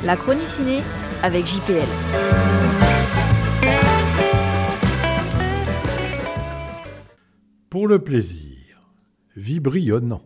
La chronique ciné avec JPL. Pour le plaisir, vibrionnant.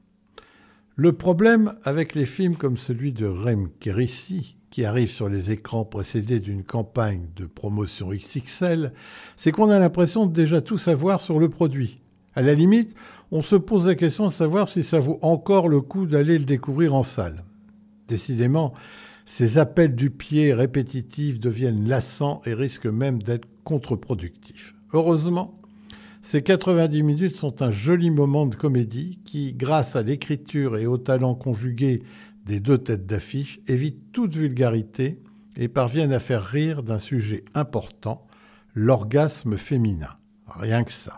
Le problème avec les films comme celui de Rem Kérissi, qui arrive sur les écrans précédés d'une campagne de promotion XXL, c'est qu'on a l'impression de déjà tout savoir sur le produit. À la limite, on se pose la question de savoir si ça vaut encore le coup d'aller le découvrir en salle. Décidément, ces appels du pied répétitifs deviennent lassants et risquent même d'être contre-productifs. Heureusement, ces 90 minutes sont un joli moment de comédie qui, grâce à l'écriture et au talent conjugué des deux têtes d'affiche, évite toute vulgarité et parviennent à faire rire d'un sujet important, l'orgasme féminin. Rien que ça.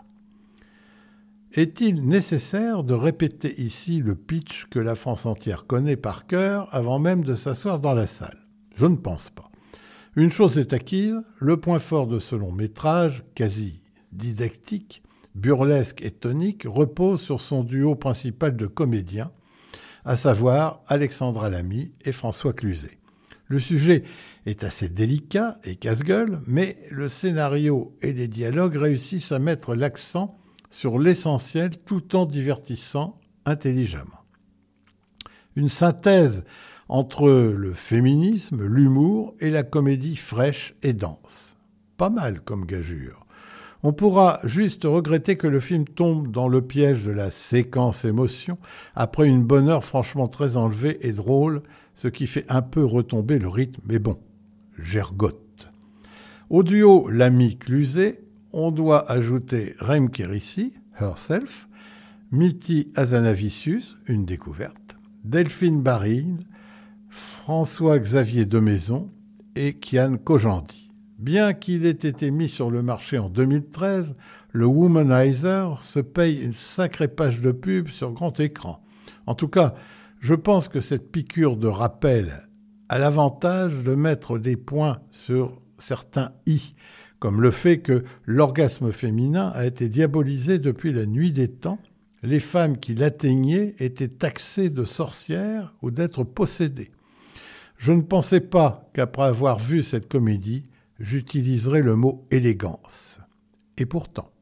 Est-il nécessaire de répéter ici le pitch que la France entière connaît par cœur avant même de s'asseoir dans la salle ? Je ne pense pas. Une chose est acquise, le point fort de ce long métrage, quasi didactique, burlesque et tonique, repose sur son duo principal de comédiens, à savoir Alexandra Lamy et François Cluzet. Le sujet est assez délicat et casse-gueule, mais le scénario et les dialogues réussissent à mettre l'accent sur l'essentiel tout en divertissant intelligemment. Une synthèse entre le féminisme, l'humour et la comédie fraîche et dense. Pas mal comme gageure. On pourra juste regretter que le film tombe dans le piège de la séquence émotion après une bonne heure franchement très enlevée et drôle, ce qui fait un peu retomber le rythme, mais bon, gergotte. Au duo Lamy-Cluzet, on doit ajouter Rem Kérissi, Herself, Miti Hazanavicius, une découverte, Delphine Barile, François-Xavier Demaison et Kian Kojandi. Bien qu'il ait été mis sur le marché en 2013, le Womanizer se paye une sacrée page de pub sur grand écran. En tout cas, je pense que cette piqûre de rappel a l'avantage de mettre des points sur certains « i », comme le fait que l'orgasme féminin a été diabolisé depuis la nuit des temps. Les femmes qui l'atteignaient étaient taxées de sorcières ou d'être possédées. Je ne pensais pas qu'après avoir vu cette comédie, j'utiliserais le mot « élégance ». Et pourtant.